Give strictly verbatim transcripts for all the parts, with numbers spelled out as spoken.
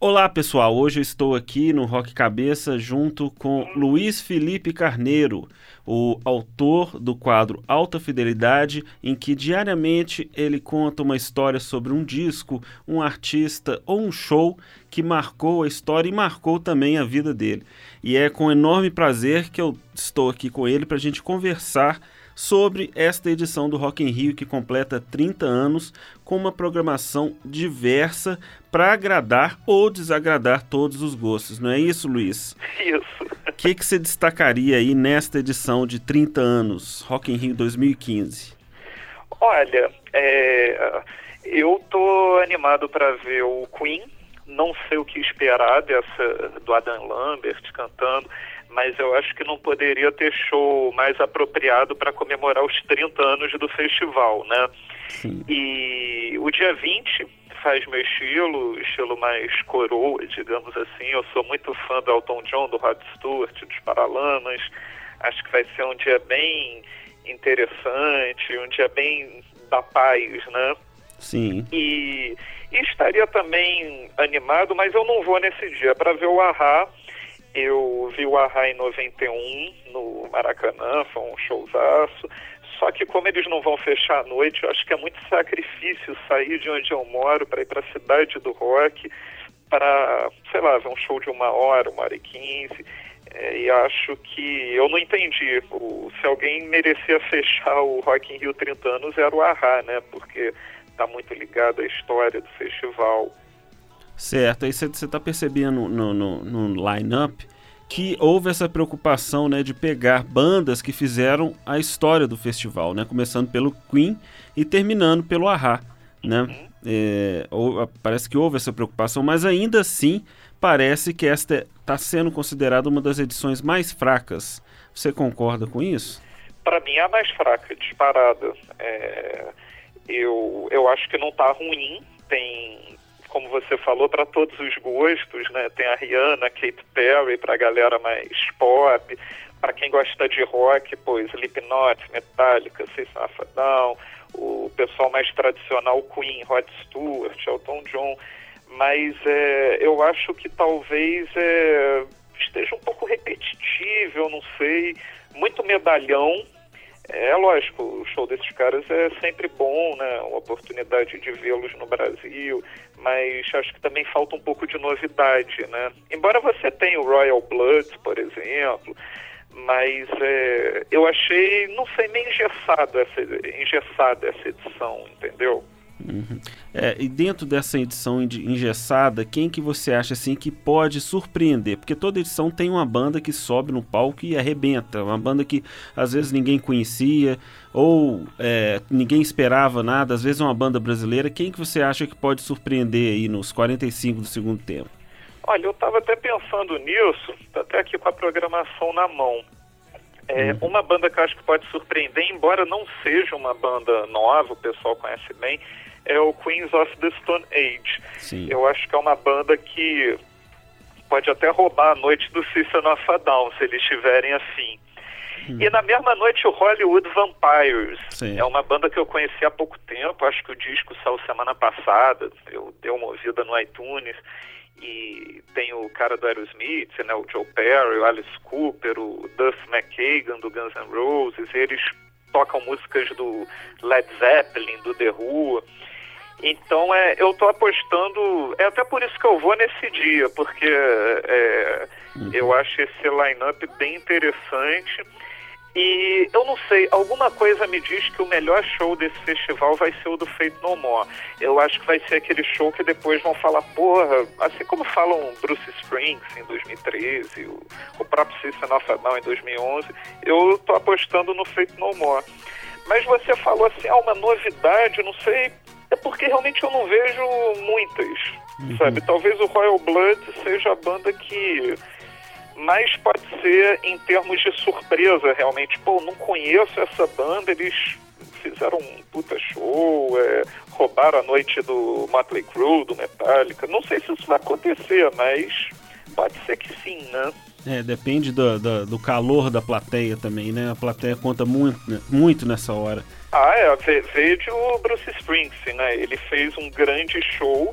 Olá pessoal, hoje eu estou aqui no Rock Cabeça junto com Luiz Felipe Carneiro, o autor do quadro Alta Fidelidade, em que diariamente ele conta uma história sobre um disco, um artista ou um show que marcou a história e marcou também a vida dele. E é com enorme prazer que eu estou aqui com ele para a gente conversar sobre esta edição do Rock in Rio que completa trinta anos, com uma programação diversa para agradar ou desagradar todos os gostos. Não é isso, Luiz? Isso. O que, que você destacaria aí nesta edição de trinta anos, Rock in Rio dois mil e quinze? Olha, é, eu tô animado para ver o Queen. Não sei o que esperar dessa, do Adam Lambert cantando, mas eu acho que não poderia ter show mais apropriado para comemorar os trinta anos do festival, né? Sim. E o dia vinte faz meu estilo, estilo mais coroa, digamos assim. Eu sou muito fã do Elton John, do Rod Stewart, dos Paralamas. Acho que vai ser um dia bem interessante, um dia bem da paz, né? Sim. E, e estaria também animado, mas eu não vou nesse dia para ver o A-ha. Eu vi o A-ha em noventa e um no Maracanã, foi um showzaço. Só que como eles não vão fechar à noite, eu acho que é muito sacrifício sair de onde eu moro para ir para a cidade do rock, para, sei lá, ver um show de uma hora, uma hora e quinze. É, e acho que eu não entendi. O, se alguém merecia fechar o Rock in Rio trinta anos era o A-ha, né? Porque está muito ligado à história do festival. Certo, aí você está percebendo no, no, no line-up que houve essa preocupação, né, de pegar bandas que fizeram a história do festival, né, começando pelo Queen e terminando pelo A-ha, né? Uhum. É, ou, parece que houve essa preocupação, mas ainda assim parece que esta está sendo considerada uma das edições mais fracas. Você concorda com isso? Para mim é a mais fraca, disparada. É, eu, eu acho que não está ruim, tem, como você falou, para todos os gostos, né? Tem a Rihanna, Katy Perry para a galera mais pop, para quem gosta de rock, pô, Slipknot, Metallica, System of a Down, o pessoal mais tradicional, Queen, Rod Stewart, Elton John, mas é, eu acho que talvez é, esteja um pouco repetitivo, eu não sei, muito medalhão. É lógico, o show desses caras é sempre bom, né? Uma oportunidade de vê-los no Brasil, mas acho que também falta um pouco de novidade, né? Embora você tenha o Royal Blood, por exemplo, mas é, eu achei, não sei, meio engessado essa, engessada essa edição, entendeu? Uhum. É, e dentro dessa edição engessada, quem que você acha assim que pode surpreender? Porque toda edição tem uma banda que sobe no palco e arrebenta, uma banda que às vezes ninguém conhecia ou é, ninguém esperava nada, às vezes é uma banda brasileira. Quem que você acha que pode surpreender aí nos quarenta e cinco do segundo tempo? Olha, eu estava até pensando nisso, até aqui com a programação na mão. É, uhum. Uma banda que eu acho que pode surpreender, embora não seja uma banda nova, o pessoal conhece bem, é o Queens of the Stone Age. Sim. Eu acho que é uma banda que pode até roubar a noite do System of a Down, se eles estiverem afim. Hum. E na mesma noite o Hollywood Vampires. Sim. É uma banda que eu conheci há pouco tempo, acho que o disco saiu semana passada, eu dei uma ouvida no iTunes, e tem o cara do Aerosmith, né, o Joe Perry, o Alice Cooper, o Duff McKagan do Guns N' Roses, eles tocam músicas do Led Zeppelin, do The Who. Então é, eu tô apostando, é até por isso que eu vou nesse dia, porque é, uhum. eu acho esse line-up bem interessante. E eu não sei, alguma coisa me diz que o melhor show desse festival vai ser o do Faith No More. Eu acho que vai ser aquele show que depois vão falar, porra, assim como falam Bruce Springsteen em dois mil e treze, o, o próprio System of a Down em dois mil e onze, eu tô apostando no Faith No More. Mas você falou assim, ah, uma novidade, não sei, é porque realmente eu não vejo muitas, uhum. sabe? Talvez o Royal Blood seja a banda que mais pode ser em termos de surpresa, realmente. Pô, não conheço essa banda, eles fizeram um puta show, é, roubaram a noite do Motley Crue, do Metallica. Não sei se isso vai acontecer, mas pode ser que sim, né? É, depende do, do, do calor da plateia também, né? A plateia conta muito, né? muito nessa hora. Ah, é, veio de o Bruce Springsteen, né? Ele fez um grande show,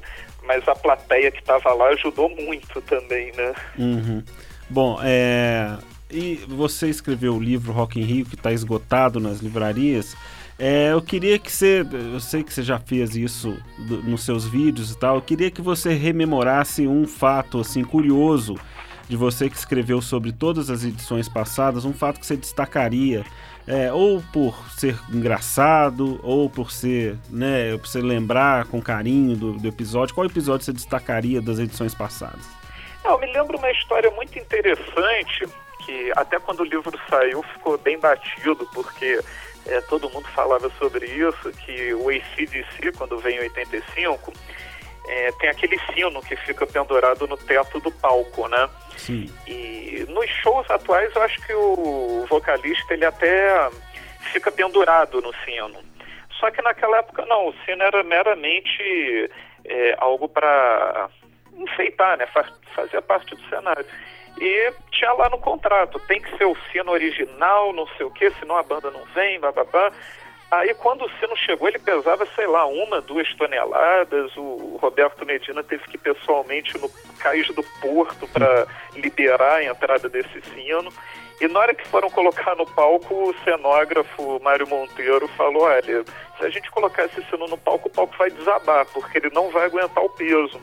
mas a plateia que estava lá ajudou muito também, né? Uhum. Bom, é... e você escreveu o livro Rock in Rio, que está esgotado nas livrarias. É, eu queria que você, eu sei que você já fez isso do, nos seus vídeos e tal, eu queria que você rememorasse um fato assim curioso de você que escreveu sobre todas as edições passadas, um fato que você destacaria, é, ou por ser engraçado, ou por ser, né, por você lembrar com carinho do, do episódio. Qual episódio você destacaria das edições passadas? Eu me lembro uma história muito interessante, que até quando o livro saiu ficou bem batido, porque é, todo mundo falava sobre isso, que o A C D C, quando veio em oitenta e cinco, é, tem aquele sino que fica pendurado no teto do palco, né? Sim. E nos shows atuais eu acho que o vocalista ele até fica pendurado no sino. Só que naquela época não, o sino era meramente é, algo para enfeitar, né? Fazia parte do cenário. E tinha lá no contrato, tem que ser o sino original, não sei o que, senão a banda não vem, bababá. Aí quando o sino chegou, ele pesava, sei lá, uma, duas toneladas. O Roberto Medina teve que ir pessoalmente no cais do porto para liberar a entrada desse sino. E na hora que foram colocar no palco, o cenógrafo Mário Monteiro falou, olha, se a gente colocar esse sino no palco, o palco vai desabar, porque ele não vai aguentar o peso.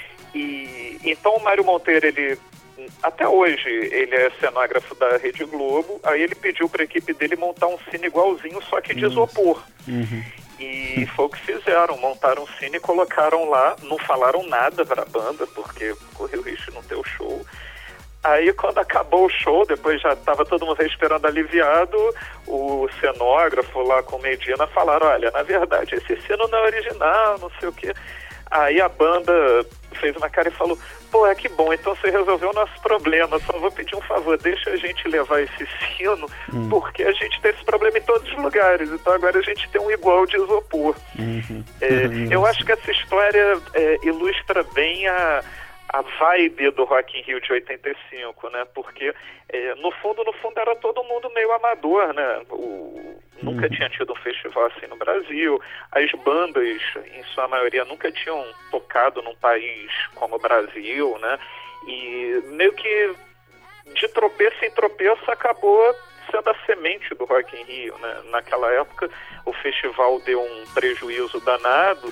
E então o Mário Monteiro, ele, até hoje, ele é cenógrafo da Rede Globo, aí ele pediu para a equipe dele montar um cine igualzinho, só que de isopor. Uhum. E foi o que fizeram, montaram um cine e colocaram lá, não falaram nada para a banda, porque correu o risco de não ter o show. Aí quando acabou o show, depois já estava todo mundo esperando aliviado, o cenógrafo lá com Medina falaram, olha, na verdade esse sino não é original, não sei o quê. Aí a banda fez uma cara e falou, pô, é que bom, então você resolveu o nosso problema, só vou pedir um favor, deixa a gente levar esse sino, hum. porque a gente tem esse problema em todos os lugares, então agora a gente tem um igual de isopor. Uhum. É, eu acho que essa história é, ilustra bem a, a vibe do Rock in Rio de oitenta e cinco, né, porque é, no fundo, no fundo era todo mundo meio amador, né, o, nunca uhum. tinha tido um festival assim no Brasil, as bandas, em sua maioria, nunca tinham tocado num país como o Brasil, né, e meio que de tropeço em tropeço acabou sendo a semente do Rock in Rio, né? Naquela época o festival deu um prejuízo danado,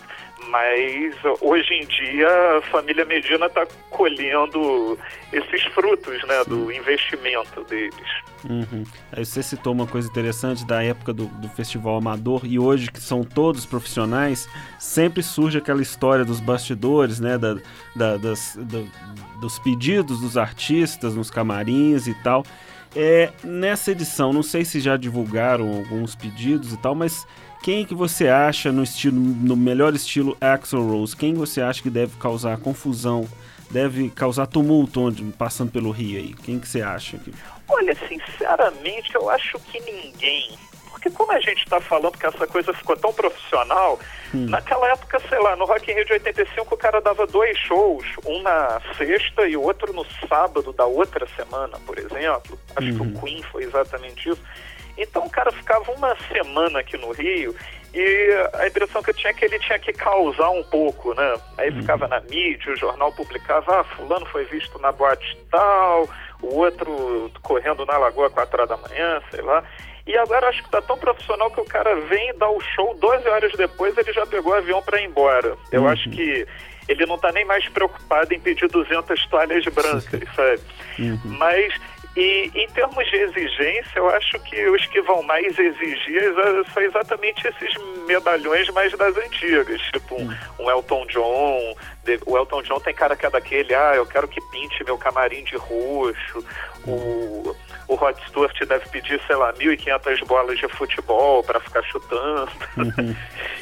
mas hoje em dia a família Medina está colhendo esses frutos, né, do investimento deles. Uhum. Aí você citou uma coisa interessante da época do, do festival amador, e hoje que são todos profissionais, sempre surge aquela história dos bastidores, né, da, da, das, da, dos pedidos dos artistas nos camarins e tal. É, nessa edição, não sei se já divulgaram alguns pedidos e tal, mas quem que você acha no estilo, no melhor estilo Axl Rose, quem você acha que deve causar confusão, deve causar tumulto onde, passando pelo Rio aí? Quem que você acha? Que... Olha, sinceramente, eu acho que ninguém. Porque como a gente está falando que essa coisa ficou tão profissional, hum. naquela época, sei lá, no Rock in Rio de oitenta e cinco o cara dava dois shows, um na sexta e o outro no sábado da outra semana, por exemplo. Acho uhum. que o Queen foi exatamente isso. Então o cara ficava uma semana aqui no Rio e a impressão que eu tinha é que ele tinha que causar um pouco, né? Aí uhum. ficava na mídia, o jornal publicava, ah, fulano foi visto na boate tal, o outro correndo na lagoa quatro horas da manhã, sei lá. E agora acho que tá tão profissional que o cara vem e dá o show, doze horas depois ele já pegou o avião para ir embora. Eu uhum. acho que ele não tá nem mais preocupado em pedir duzentas toalhas brancas, sabe? Uhum. Mas, e em termos de exigência, eu acho que os que vão mais exigir são exatamente esses medalhões mais das antigas, tipo um, um Elton John. O Elton John tem cara que é daquele, ah, eu quero que pinte meu camarim de roxo. O... O Rod Stewart deve pedir, sei lá, mil e quinhentas bolas de futebol para ficar chutando. Uhum.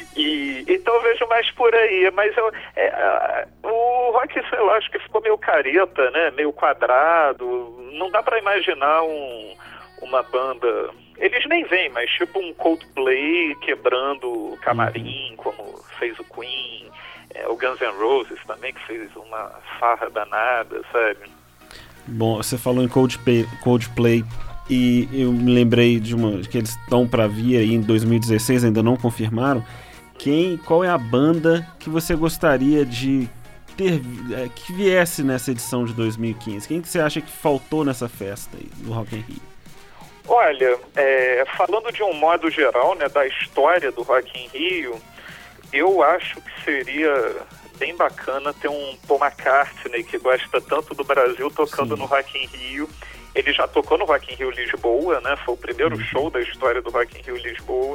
E, então eu vejo mais por aí. Mas eu, é, a, o rock, sei lá, acho que ficou meio careta, né? Meio quadrado. Não dá para imaginar um, uma banda... Eles nem vêm, mas tipo um Coldplay quebrando o camarim, uhum. como fez o Queen. É, o Guns N' Roses também, que fez uma farra danada, sabe? Bom, você falou em Coldplay, Coldplay e eu me lembrei de uma que eles estão para vir aí em dois mil e dezesseis, ainda não confirmaram. Quem, qual é a banda que você gostaria de ter, é, que viesse nessa edição de dois mil e quinze? Quem que você acha que faltou nessa festa aí, do Rock in Rio? Olha, é, falando de um modo geral, né, da história do Rock in Rio, eu acho que seria bem bacana ter um Paul McCartney, que gosta tanto do Brasil, tocando Sim. no Rock in Rio. Ele já tocou no Rock in Rio Lisboa, né? Foi o primeiro uhum. show da história do Rock in Rio Lisboa.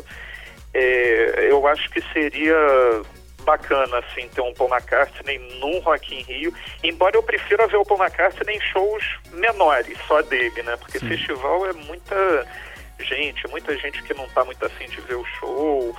É, eu acho que seria bacana, assim, ter um Paul McCartney num Rock in Rio, embora eu prefira ver o Paul McCartney em shows menores, só dele, né? Porque Sim. festival é muita gente, muita gente que não tá muito afim de ver o show.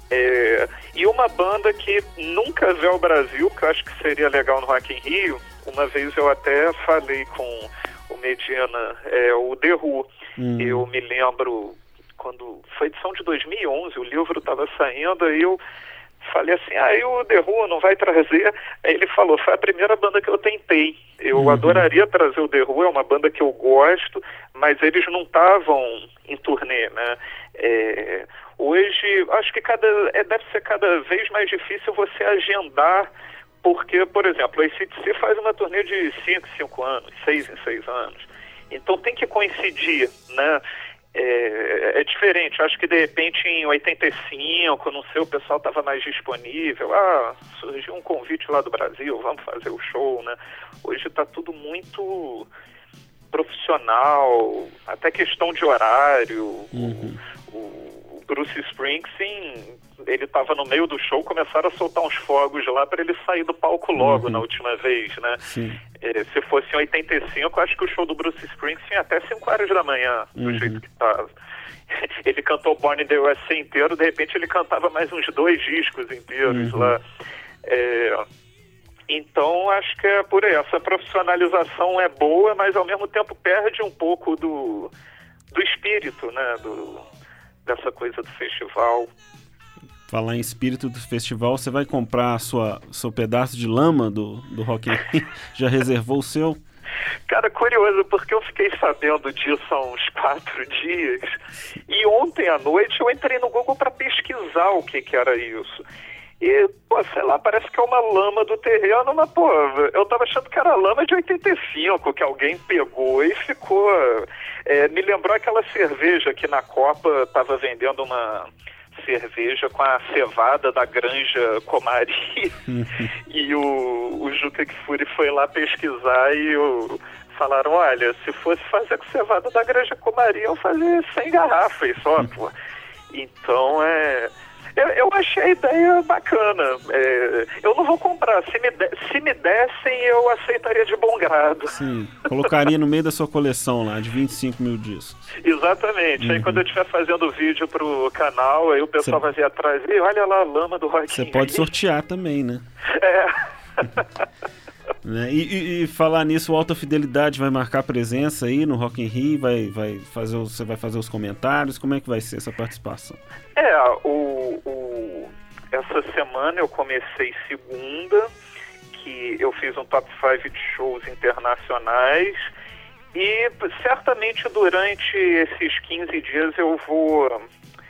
É, e uma banda que nunca veio ao Brasil, que eu acho que seria legal no Rock in Rio, uma vez eu até falei com o Medina, é, o The Who. Hum. Eu me lembro, quando foi edição de dois mil e onze, o livro estava saindo, e eu falei assim, ah, e o The Who não vai trazer? Aí ele falou, foi a primeira banda que eu tentei. Eu uhum. adoraria trazer o The Who, é uma banda que eu gosto, mas eles não estavam em turnê, né? É, hoje, acho que cada, é, deve ser cada vez mais difícil você agendar, porque, por exemplo, a A C D C faz uma turnê de cinco em cinco anos, seis em seis anos. Então tem que coincidir, né? É, é diferente, acho que de repente em oitenta e cinco, não sei, o pessoal estava mais disponível, ah, surgiu um convite lá do Brasil, vamos fazer o show, né? Hoje está tudo muito profissional, até questão de horário. Uhum. O, o Bruce Springsteen, ele estava no meio do show, começaram a soltar uns fogos lá para ele sair do palco logo, uhum. na última vez, né? É, se fosse em oitenta e cinco, acho que o show do Bruce Springsteen até cinco horas da manhã, do uhum. jeito que estava. Ele cantou Born in the U S A inteiro, de repente ele cantava mais uns dois discos inteiros uhum. lá. É, então, acho que é por aí. Essa profissionalização é boa, mas ao mesmo tempo perde um pouco do, do espírito, né? Do, dessa coisa do festival. Falar em espírito do festival, você vai comprar a sua, seu pedaço de lama do, do Rock in Rio? Já reservou o seu? Cara, curioso, porque eu fiquei sabendo disso há uns quatro dias, e ontem à noite eu entrei no Google para pesquisar o que, que era isso. E, pô, sei lá, parece que é uma lama do terreno, mas, pô, eu tava achando que era lama de oitenta e cinco, que alguém pegou e ficou... É, me lembrou aquela cerveja que na Copa tava vendendo uma cerveja com a cevada da Granja Comari. E o, o Juca Kfouri foi lá pesquisar e o, falaram, olha, se fosse fazer com cevada da Granja Comari, eu fazia cem garrafas só, pô. Então, é... Eu, eu achei a ideia bacana. É, eu não vou comprar. Se me, de, se me dessem, eu aceitaria de bom grado. Sim, colocaria no meio da sua coleção lá, de vinte e cinco mil discos. Exatamente. Uhum. Aí quando eu estiver fazendo vídeo pro canal, aí o pessoal Cê... vai vir atrás e olha lá a lama do Rock in Rio. Você pode sortear também, né? É. Né? E, e, e falar nisso, o Alta Fidelidade vai marcar presença aí no Rock in Rio, vai, vai fazer, você vai fazer os comentários, como é que vai ser essa participação? É, o, o, essa semana eu comecei segunda, que eu fiz um top cinco de shows internacionais, e certamente durante esses quinze dias eu vou,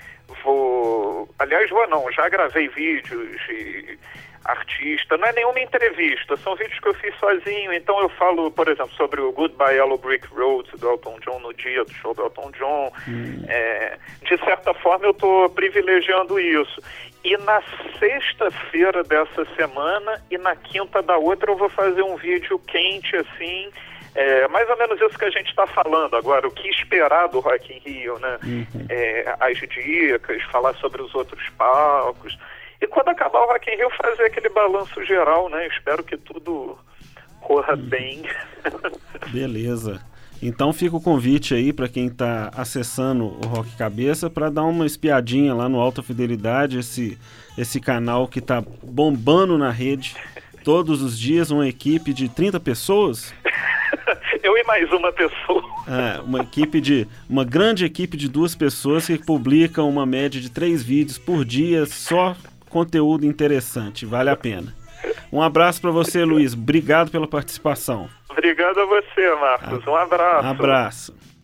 vou aliás vou não, já gravei vídeos e artista, não é nenhuma entrevista, são vídeos que eu fiz sozinho, então eu falo, por exemplo, sobre o Goodbye Yellow Brick Road do Elton John no dia do show do Elton John. Hum. É, de certa forma eu estou privilegiando isso. E na sexta-feira dessa semana e na quinta da outra eu vou fazer um vídeo quente, assim, é, mais ou menos isso que a gente está falando agora, o que esperar do Rock in Rio, né? Uhum. É, as dicas, falar sobre os outros palcos. E quando acabar o Rock in Rio, fazer aquele balanço geral, né? Espero que tudo corra hum. bem. Beleza. Então fica o convite aí para quem está acessando o Rock Cabeça para dar uma espiadinha lá no Alta Fidelidade, esse, esse canal que está bombando na rede todos os dias, uma equipe de trinta pessoas. Eu e mais uma pessoa. É, uma equipe de, uma grande equipe de duas pessoas que publicam uma média de três vídeos por dia, só conteúdo interessante, vale a pena. Um abraço para você, Luiz. Obrigado pela participação. Obrigado a você, Marcos. Um abraço. Um abraço.